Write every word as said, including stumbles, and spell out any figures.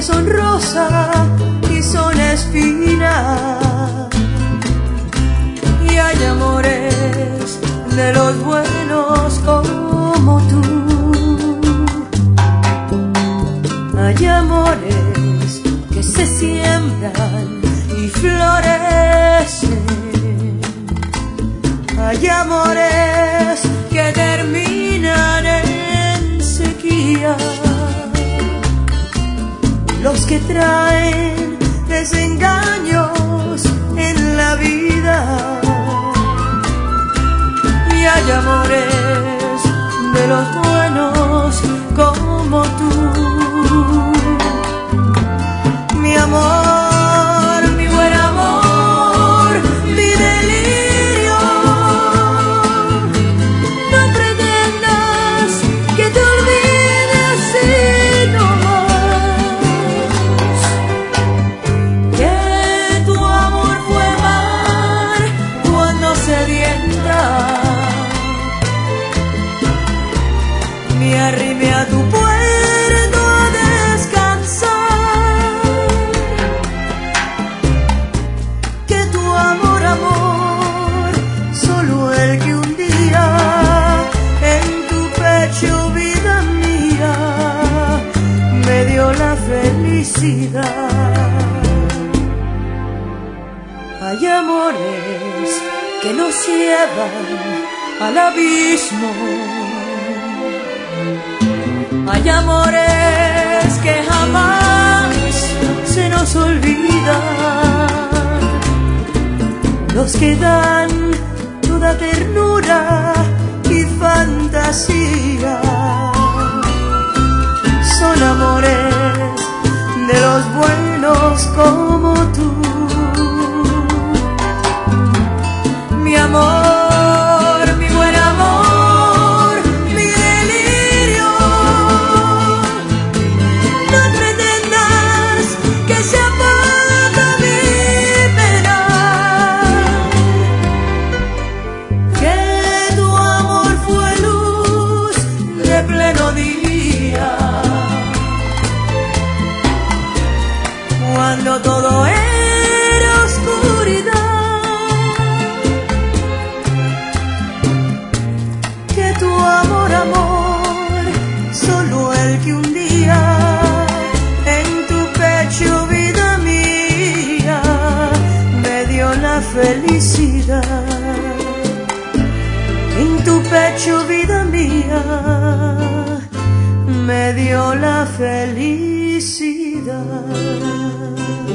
son rosa y son espina. Y hay amores de los buenos como tú. Hay amores que se siembran y florecen. Hay amores que terminan en sequía. Los que traen desengaños en la vida. Y hay amores de los buenos como tú. Mi amor, mi buen amor, mi delirio. No pretendas que te olvide así nomás. Que tu amor fue mar cuando sedienta. Me arrimé a tu puerto a descansar. Que tu amor, amor, solo el que un día en tu pecho, vida mía, me dio la felicidad. Hay amores que nos llevan al abismo. Hay amores que jamás se nos olvidan. Los que dan toda ternura y fantasía. Son amores de los buenos como tú. Mi amor, cuando todo era oscuridad. Que tu amor, amor, solo el que un día en tu pecho, vida mía, me dio la felicidad. En tu pecho, vida mía, me dio la felicidad.